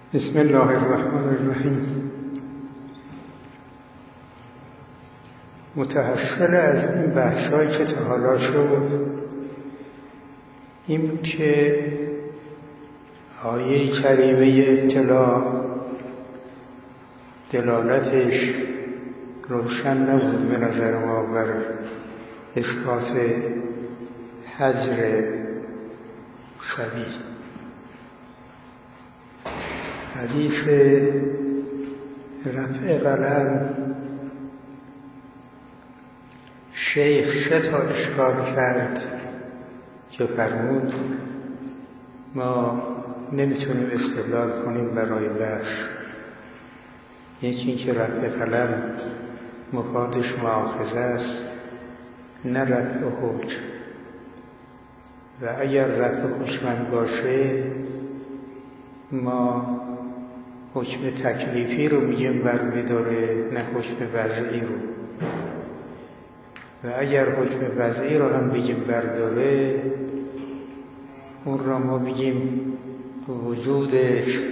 بسم الله الرحمن الرحیم. متحصل از این بحثایی که تا حالا شد این بود که آیه کریمه ابتلا دلالتش روشن نبود به نظر ما بر اثبات حجر صبی. حدیث رفع قلم شیخ 3 تا اشکال کرد که فرمود ما نمیتونیم استدلال کنیم برای بحث. یکی این که رفع قلم مفادش مؤاخذه است نه رفع حکم، و اگر رفع حکم باشه ما حکم تکلیفی رو میگیم برمی‌داره نه حکم وضعی رو، و اگر حکم وضعی رو هم بگیم برداره اون را ما بگیم وجودش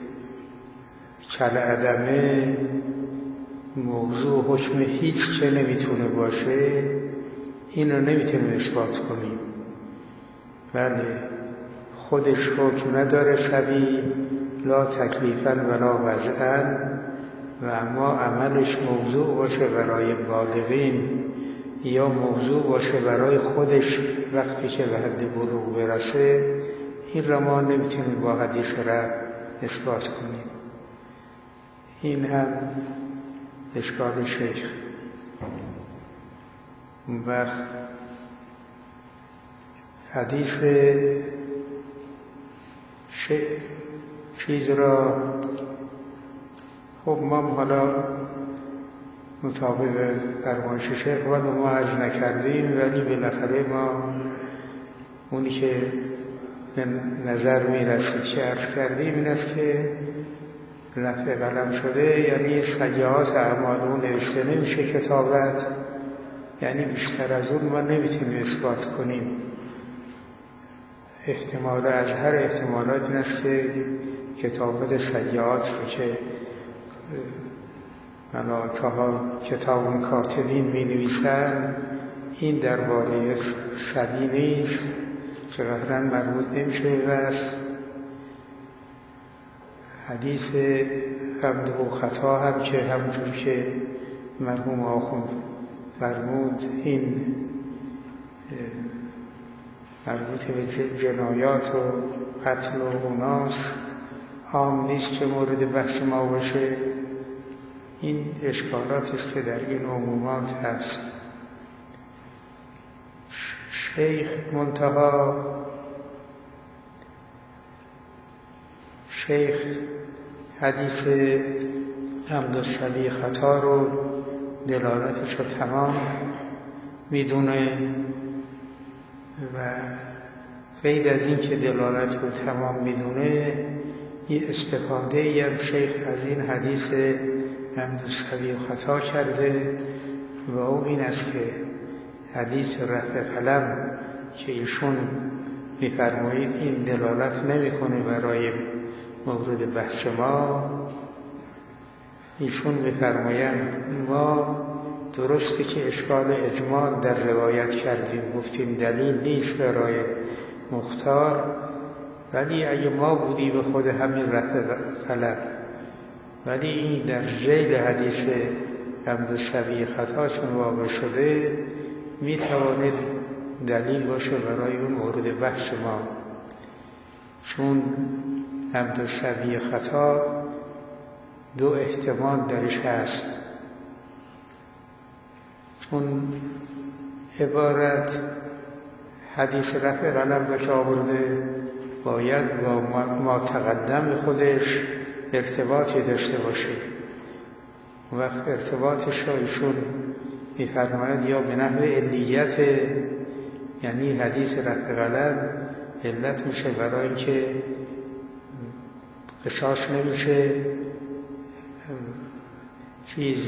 کالعدمه موضوع حکم هیچ که نمیتونه باشه، این رو نمیتونیم اثبات کنیم. بله خودش حکم نداره صبی، لا تکلیفاً ولا وضعاً، و اما عملش موضوع باشه برای بالغین یا موضوع باشه برای خودش وقتی که به حد بلوغ برسه، این را ما نمیتونیم با حدیث رفع اثبات کنیم. این هم اشکال شیخ. اون وقت حدیث چیز را خب ما حالا مطابق فرمایش شیخ ولی ما عرض نکردیم، ولی بالاخره ما اونی که به نظر میرسید که عرض کردیم این است که رفع قلم شده یعنی سیئات اعمال اون نوشته نمیشه کتابت، یعنی بیشتر از اون ما نمیتونیم اثبات کنیم. احتمال از هر احتمالات این است که کتابت سیئات رو که ملائکه ها کتاب کاتبین می نویسن این درباره صبی نیست که قهرن مربوط نمیشه. و حدیث عمد و خطا هم که همونجور که مرحوم آخوند فرمود این مربوط به جنایات و قتل و اوناس عام نیست که مورد بحث ما باشه. این اشکالاتی که در این عمومات هست. شیخ منتها شیخ حدیث عمد الصبی خطا رو دلالتش رو تمام میدونه، و غیر از این که دلالت رو تمام میدونه این استفاده ای هم شیخ از این حدیث عمد الصبی خطا کرده، و او این است که حدیث رفع قلم که ایشون میفرمایید این دلالت نمیکنه برای مورد بحث ما. ایشون میفرمایند ما درسته که اشکال اجمال در روایت کردیم، گفتیم دلیل نیست برای مختار، ولی اگه ما بودی به خود همین رفع قلم، ولی این در ذیل حدیث عمد الصبی خطا چون واقع شده میتواند دلیل باشه برای اون مورد بحث ما، چون عمد الصبی خطا 2 احتمال درش هست. چون عبارت حدیث رفع قلم را که آورده باید با ما تقدم خودش ارتباطی داشته باشه. وقت ارتباطش را ایشون می‌فرماید یا به نحو علیت، یعنی حدیث رفع قلم علت میشه برای اینکه قصاص نمیشه، چیز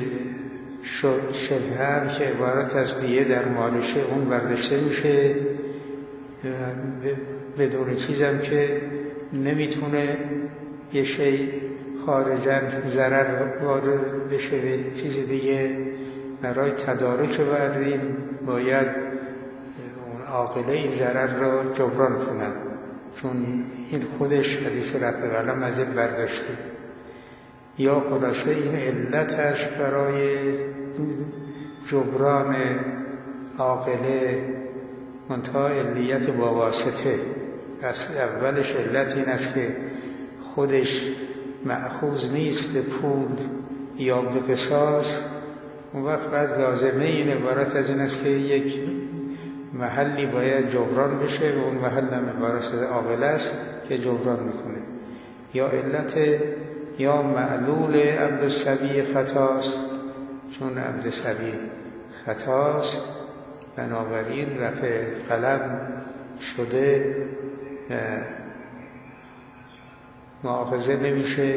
شبهه که عبارت از دیه در مالشه اون برداشته میشه، بدون چیزم که نمیتونه یه شی خارجاً ضرر وارد بشه به چیز دیگه، برای تدارک بردیم باید اون عاقله این ضرر را جبران کنن، چون این خودش حدیث رفع قلم از این برداشته. یا خلاصه این علت است برای جبران عاقله، منتها علیت با واسطه. اولش علت این است که خودش مأخوذ نیست به پول یا به قصاص، اون وقت بعد لازمه این عبارت از این است که یک محلی باید جبران بشه و اون محل هم عبارت از عاقله است که جبران میکنه. یا علت یا معلول عبد الصبی خطاست، چون عبد الصبی خطاست بنابراین رفع قلم شده مؤاخذه نمیشه،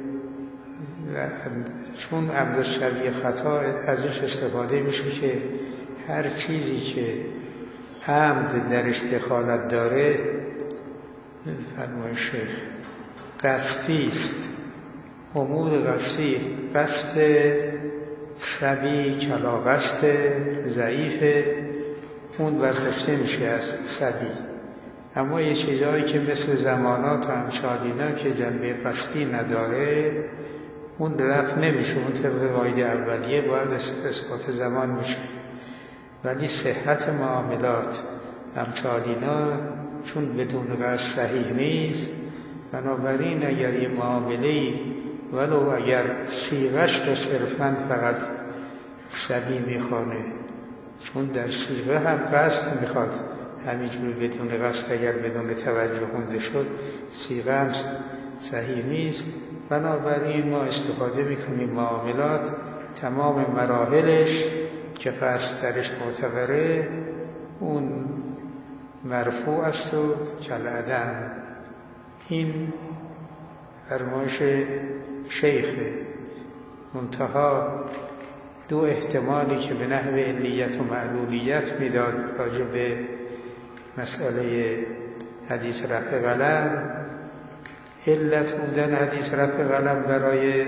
چون عبد الصبی خطا ازش استفاده میشه که هر چیزی که عمد درش دخالت داره، فرمای شیخ، قصدی است، امور قصدی، قصد صبی کلا قصد ضعیف اون برداشته میشه از صبی. اما یه چیزهایی که مثل زمانات و امثال اینا که جنبه قصدی نداره اون رفع نمیشه، اون طبق قاعده اولیه باید اثبات زمان میشه. ولی صحت معاملات امثال اینا چون بدون قصد صحیح نیست، بنابراین اگر یه معامله‌ای ولو اگر صیغه‌اش رو صرفاً فقط صبی میخوانه، چون در صیغه هم قصد میخواد، همینجوری بدون قصد اگر بدون توجه خونده شد صیغه هم صحیح نیست. بنابراین ما استفاده میکنیم معاملات تمام مراحلش که قصد درش معتبره اون مرفوع است و کالعدم. این فرمایش شیخ. منتها دو احتمالی که به نحو علیت و معلولیت میداد راجع به مسئله حدیث رفع قلم، علت بودن حدیث رفع قلم برای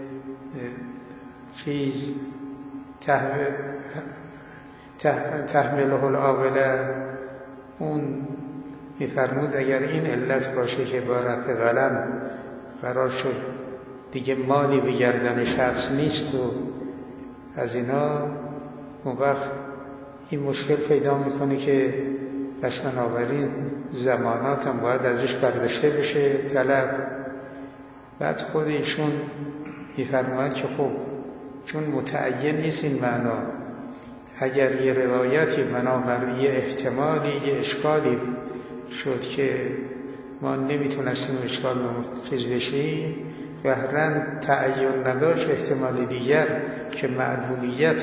چیز تحمله العاقله، اون میفرمود اگر این علت باشه که با رفع قلم قرار شد دیگه مالی به گردن شخص نیست و از اینا، اون وقت این مشکل پیدا میکنه که پس بنابراین زمانات هم باید ازش برداشته بشه طلب. بعد خود ایشون میفرماید که خب چون متعین نیست این معنا، اگر یه روایتی بنابر یه احتمالی یه اشکالی شد که ما نمیتونستیم اشکال چیز بشیم، قهرن تعین نداشت احتمال دیگر که معلولیت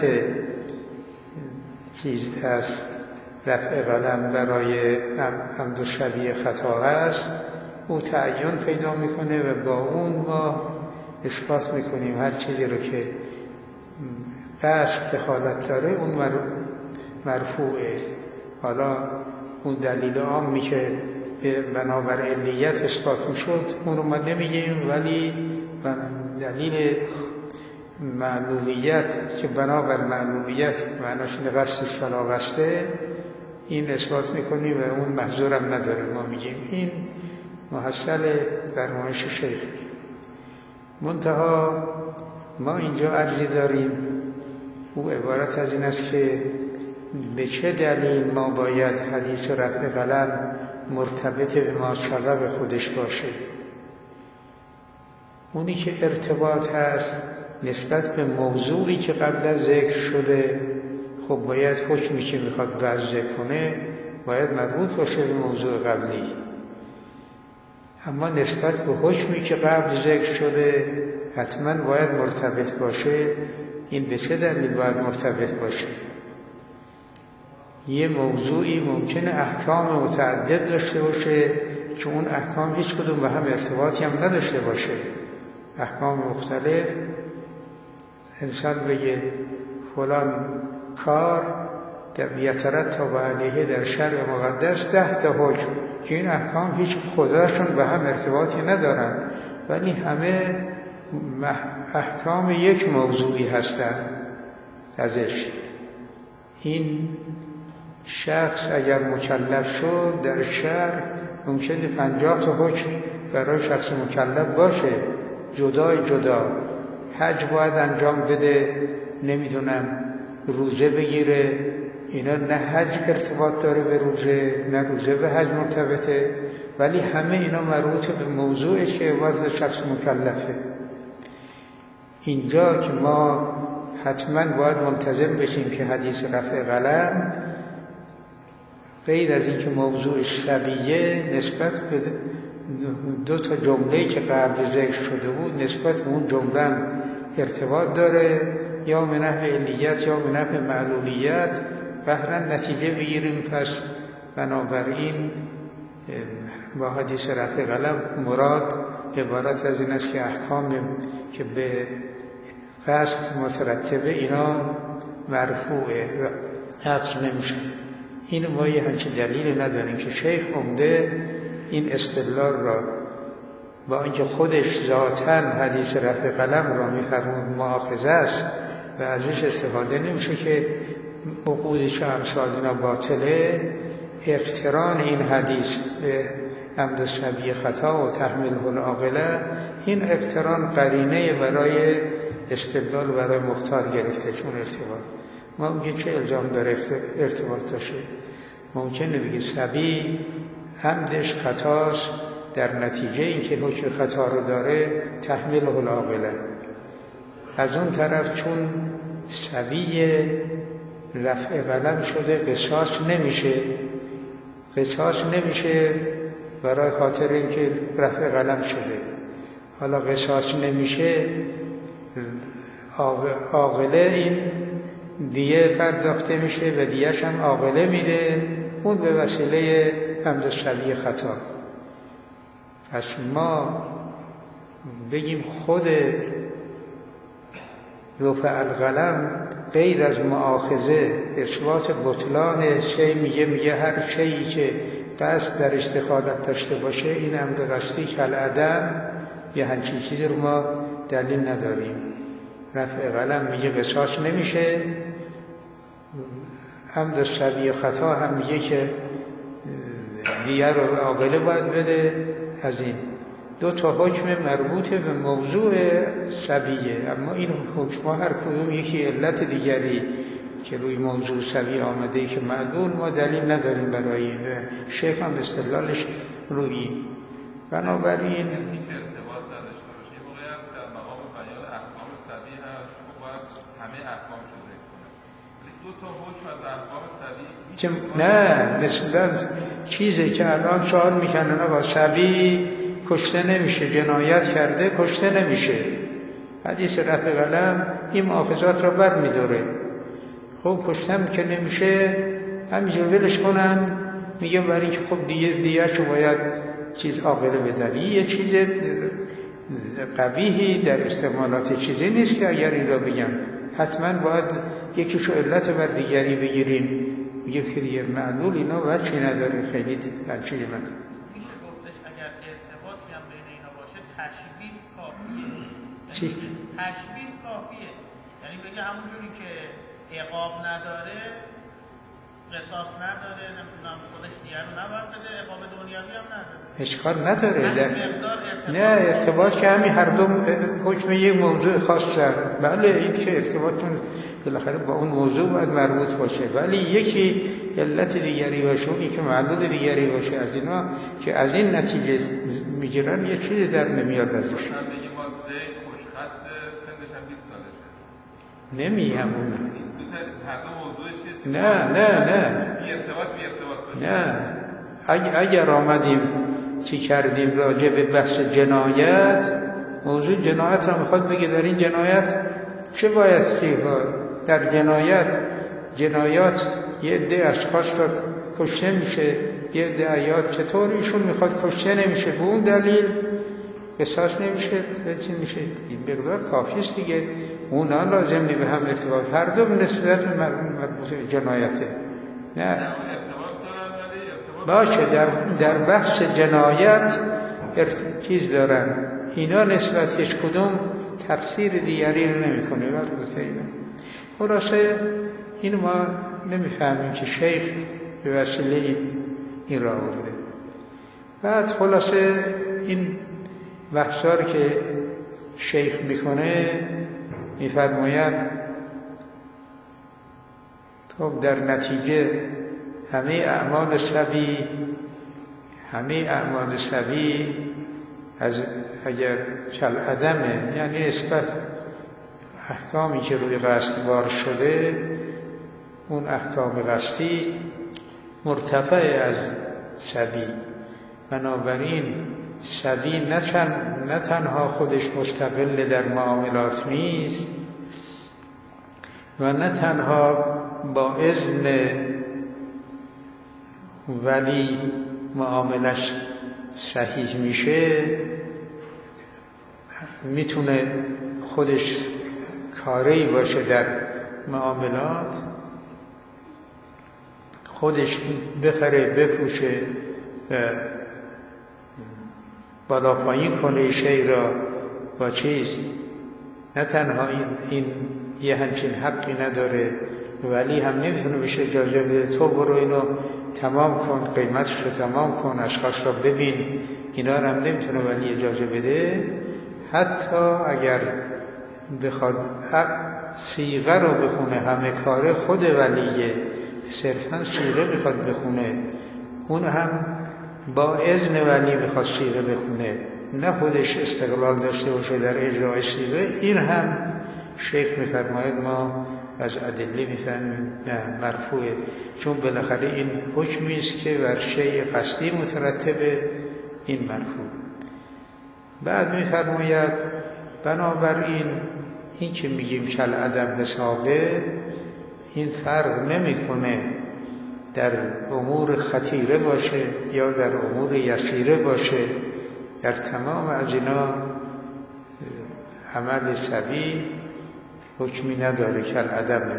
چیز از رفع قلم برای عمد الصبی خطا است، او تعین پیدا میکنه و با اون ما اثبات میکنیم هر چیزی رو که قصد دخالت داره اون مرفوعه. حالا اون دلیل عامی که بنابر علیت اثبات میشد اون رو ما نمیگیم، ولی دلیل معلولیت که بنابر معلولیت معناش قصدش فلا قصده این اثبات میکنیم و اون محظورم نداره، ما میگیم این محصل فرمایش شیخ. منتها ما اینجا عرضی داریم، او عبارت از این است که به چه دلیل ما باید حدیث رفع قلم مرتبط به ما سبب خودش باشه. اونی که ارتباط هست نسبت به موضوعی که قبل از ذکر شده، خب باید حکمی که میخواد بعد ذکر کنه باید مربوط باشه به موضوع قبلی. اما نسبت به حکمی که قبل ذکر شده حتما باید مرتبط باشه. این به چه دلیل باید مرتبط باشه؟ یه موضوعی ممکنه احکام متعدد داشته باشه که اون احکام هیچ کدوم به هم ارتباطی هم نداشته باشه، احکام مختلف. انسان بگه فلان کار در یترتب علیه در شرع مقدس 10 تا حکم که این احکام هیچ خودشون به هم ارتباطی ندارن، ولی همه احکام یک موضوعی هستند ازش. این شخص اگر مکلف شد در شرع ممکنه 50 تا حکم برای شخص مکلف باشه، جدا. حج باید انجام بده، نمیدونم روزه بگیره، اینا نه حج ارتباط داره به روزه، نه روزه به حج مرتبطه، ولی همه اینا مربوط به موضوعش که عبارت شخص مکلفه. اینجا که ما حتما باید منتظم بشیم که حدیث رفع قلم غیر از اینکه موضوعش صبیه، نسبت به 2 تا جمله‌ای که قبل ذکر شده بود نسبت به اون جمله ارتباط داره، یا من نحو علیت یا من نحو معلولیت، بهرا نتیجه بگیریم. پس بنابراین با حدیث رفع قلم مراد عبارت از این است که احکام که به قصد مترتبه اینا مرفوعه و عطف نمیشه. این ما یه همچین دلیل نداریم که شیخ عمده این استدلال را با اینکه خودش ذاتاً حدیث رفع قلم را می‌فرمود مؤاخذه است و ازش استفاده نمیشه که عقودش امثال اینا باطله، اقتران این حدیث به عمد الصبی خطا و تحمله العاقله، این اقتران قرینه برای استدلال برای مختار گرفته. چون ارتباط ما میگیم چه الزام داره ارتباط داشته؟ ممکنه بگه صبی عمدش خطاست، در نتیجه اینکه حکم خطا رو داره تحمله العاقله. از اون طرف چون صبی رفع قلم شده قصاص نمیشه برای خاطر اینکه رفع قلم شده. حالا قصاص نمیشه، عاقله این دیه پرداخته میشه و دیهش هم عاقله میده، اون به وسیله عمد الصبی خطا. پس ما بگیم خود رفع القلم غیر از مؤاخذه اثبات بطلان شی، میگه هر شیئی که قصد در دخالت داشته باشه این عمد قصدی کالعدم، یه همچین چیزی رو ما دلیل نداریم. رفع قلم میگه قصاص نمیشه، عمد الصبی خطا هم میگه که دیگه رو عاقله باید بده. از این 2 تا حکم مربوط به موضوع صبیه، اما این حکم‌ها هر کدوم یکی علت دیگری که روی موضوع صبی آمده که معلول، ما دلیل نداریم برای این. شیخ هم استدلالش روی بنابراین ارتباط نداشته باشه. این موقعی است در مقام بیان احکام صبی هست و باید همه احکام رو ذکر کنه، ولی 2 تا حکم از احکام صبی نه مثلا چیزی که الان سوال میکنن با صبی کشته نمیشه، جنایت کرده کشته نمیشه، حدیث رفع قلم این مؤاخذات را بر میداره. خب کشتم که نمیشه، همینجور ولش کنن، میگه برای اینکه خب دیگرشو باید چیز عاقله بدن. یه چیز قبیحی در استعمالات چیزی نیست که اگر این را بگم حتما باید یکیشو علت بر دیگری بگیریم. میگه که دیگه معلول اینا وجهی نداره. خیلی بچه من میشه گفتش اگر ارتباطی هم بین اینا باشه تشبیه کافیه. چی؟ تشبیه کافیه، یعنی بگه همونجوری که عقاب نداره، قصاص نداره، نمیدونم خودش دیگه رو نباید بده، عقاب دنیاوی هم نداره، اشکال نداره. نه ارتباط که همین هر دو حکم یک موضوع خاص شد. بله این که ارتباطتون بالاخره با اون موضوع باید مربوط باشه، ولی یکی علت دیگری باشه، اونی که معلول دیگری باشه. از اینا که از این نتیجه میگیرن یه چیزی در نمیاد ازش. مثلا بگیم ما زید خوشخط سنش هم 20 سالشه، نمیگم اون هر دو موضوعش نه بی ارتباط باشه. نه اگر آمدیم چی کردیم راجع به بحث جنایت، موضوع جنایت را میخواد بگه در این جنایت چه باید چی در جنایات یه عده اشخاص را کشته میشه، یه عده عیاد چطور ایشون میخواد کشته نمیشه، به اون دلیل قصاص نمیشه، چی میشه؟ این مقدار کافی است دیگه. اونا لازم نی به هم ارتباط، هر دو نسبت مربوط به جنایته. نه باشه در بحث جنایت چیز دارن، اینا نسبت هیچ کدوم تفسیر دیگری رو نمی‌کنه. البته اینا خلاصه این ما نمی‌فهمیم که شیخ به وسیله این را آورده. بعد خلاصه این بحثا که شیخ میکنه میفرماید خب در نتیجه همه اعمال سبی از اگر کالعدمه، یعنی نسبت احکامی که روی قصد بار شده، اون احکام قصدی مرتفع از سبی. بنابراین سبی نه تنها خودش مستقل در معاملات نیست و نه تنها با اذن ولی معاملش صحیح میشه، میتونه خودش کاری باشه در معاملات، خودش بخره بفروشه بالا پایین کنه شی را با چیز. نه تنها این یه همچین حقی نداره، ولی هم نمیتونه بشه اجازه بده تو برو اینو تمام کن، قیمتش رو تمام کن، اشخاص را ببین، اینا رو هم نمیتونه ولی اجازه بده. حتی اگر بخواد صیغه رو بخونه، همه کار خود ولیه، صرفا صیغه بخواد بخونه، اون هم با اذن ولی بخواد صیغه بخونه، نه خودش استقلال داشته باشه در اجرای صیغه. این هم شیخ میفرماید ما از ادله میفهمیم نه مرفوعه، چون بالاخره این حکمی است که بر شیء قصدی مترتبه، این مرفوع. بعد میفرماید بنابراین این که میگیم کالعدم حسابه، این فرق نمیکنه در امور خطیره باشه یا در امور یسیره باشه، در تمام از اینا عمل سبی حکمی نداره کالعدمه.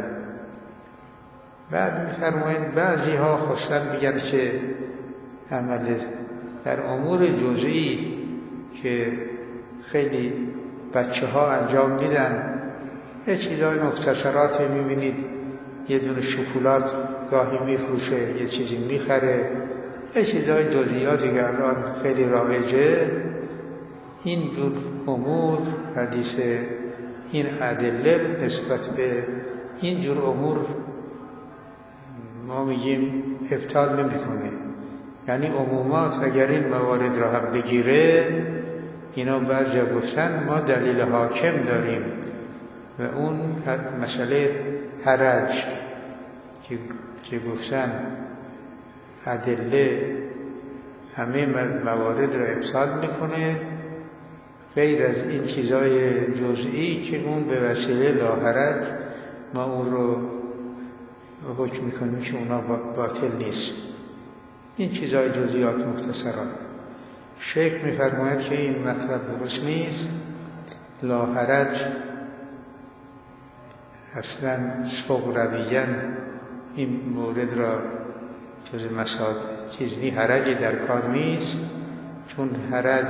بعد می‌فرمایند بعضی ها خواستن بگن که عمل در امور جزئی که خیلی بچه ها انجام میدن، یه چیزای مختصرات میبینید، یه دونه شکلات گاهی میفروشه، یه چیزی میخره، یه چیزای جزئیاتی که الان خیلی رایجه. این جور امور حدیث این ادله نسبت به این جور امور ما میگیم ابطال نمیکنه. یعنی عمومات اگر این موارد را هم بگیره، اینا بعضیا گفتن ما دلیل حاکم داریم و اون مسئله حرج که گفتن ادله همه موارد را ابطال میکنه غیر از این چیزای جزئی که اون به وسیله لاحرج ما اون رو حکم میکنیم که اونا باطل نیست. این چیزای جزئیات مختصرات. شیخ میفرماید که این مطلب درست نیست. لاحرج اصلا صغرویاً این مورد را جز مسائل چیزی حرجی در کار نیست، چون حرج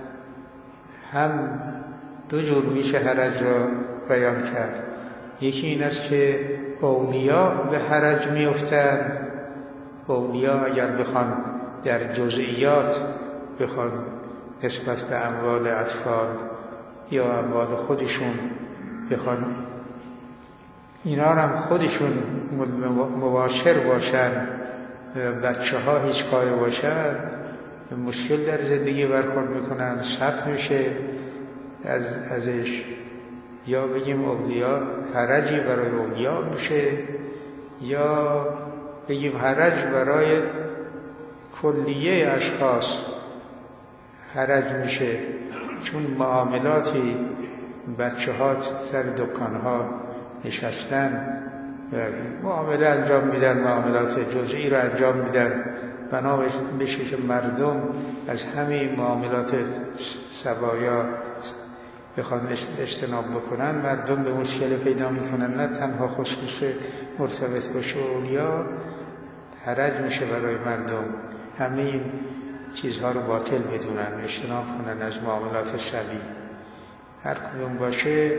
هم دو جور میشه حرج را بیان کرد. یکی این است که اولیا به حرج میافتند. اولیا اگر بخوان در جزئیات بخوان نسبت به اموال اطفال یا اموال خودشون بخوان اینا هم خودشون مباشر باشن، بچه ها هیچ کاری باشن، مشکل در زندگی برخورد میکنن، سخت میشه ازش. یا بگیم اولیا حرجی برای اولیا میشه، یا بگیم حرج برای کلیه اشخاص حرج میشه، چون معاملاتی بچه ها سر دکان ها نشستن و معامله انجام میدن، معاملات جزئی را انجام میدن، بنا بشه که مردم از همه معاملات سبایا بخوان اجتناب بکنن، مردم به مشکل پیدا میکنن. نه تنها خصوص مرتبط باشه اولیا، حرج میشه برای مردم. همین چیزها رو باطل بدونن، اجتناب کنن از معاملات شبیه. هر کدوم باشه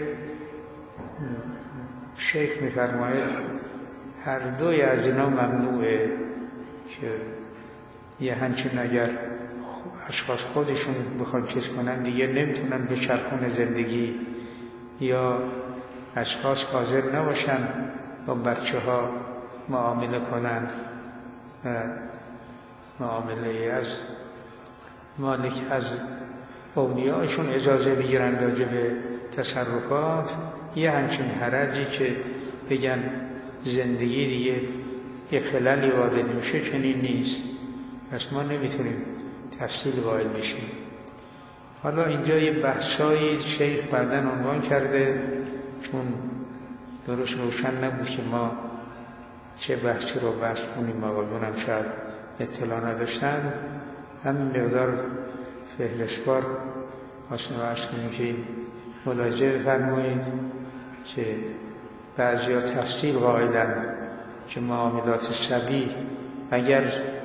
شیخ می‌فرماید هر دوی از اینا ممنوعه که یه همچین اگر اشخاص خودشون بخوان چیز کنن دیگه نمیتونن به چرخون زندگی، یا اشخاص حاضر نباشن با بچه ها معامله کنن، معامله از مالک از اولیاءشون اجازه بگیرن راجع به تصرفات، یه همچین حرجی که بگن زندگی دیگه یه خلالی وارد میشه چنین نیست. پس ما نمیتونیم تفصیل قائل بشیم. حالا اینجا یه بحثایی شیخ بعداً عنوان کرده، چون درست روشن نبود که ما چه بحثی رو بحث کنیم، آقایون هم شاید اطلاع نداشتن، هم مقدار فهرستوار واسه بحث کنیم که این ملاحظه فرمایید که بعضی ها تفصیل قائلن که معاملات شبیه اگر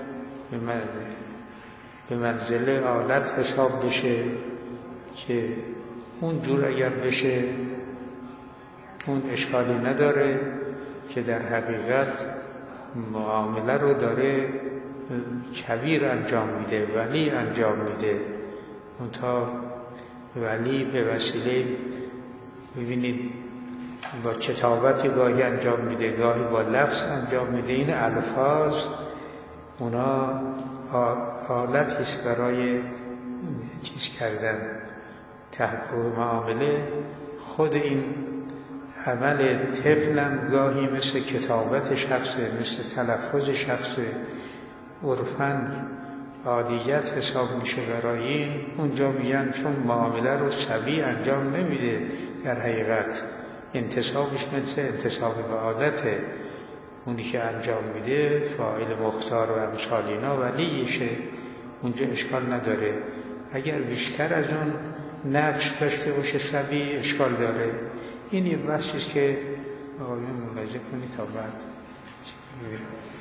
به منزله آلت حساب بشه که اون جور اگر بشه اون اشکالی نداره، که در حقیقت معامله رو داره کبیر انجام میده، ولی انجام میده. اون تا ولی به وسیله ببینید با کتابت گاهی انجام میده، گاهی با لفظ انجام میده. این الفاظ اونا آلت هست برای چیز کردن تحقق معامله. خود این عمل طفلم گاهی مثل کتابت شخصه، مثل تلفظ شخصه، عرفاً عادیت حساب میشه برای این. اونجا میگن چون معامله رو صبی انجام نمیده، در حقیقت انتصابش مثل انتصاب به عادته، اونی که انجام میده فاعل مختار و امثال اینا ولیشه، اونجا اشکال نداره. اگر بیشتر از اون نقش داشته باشه صبی اشکال داره. این یه بحثیست که آقایون ملاحظه کنید تا بعد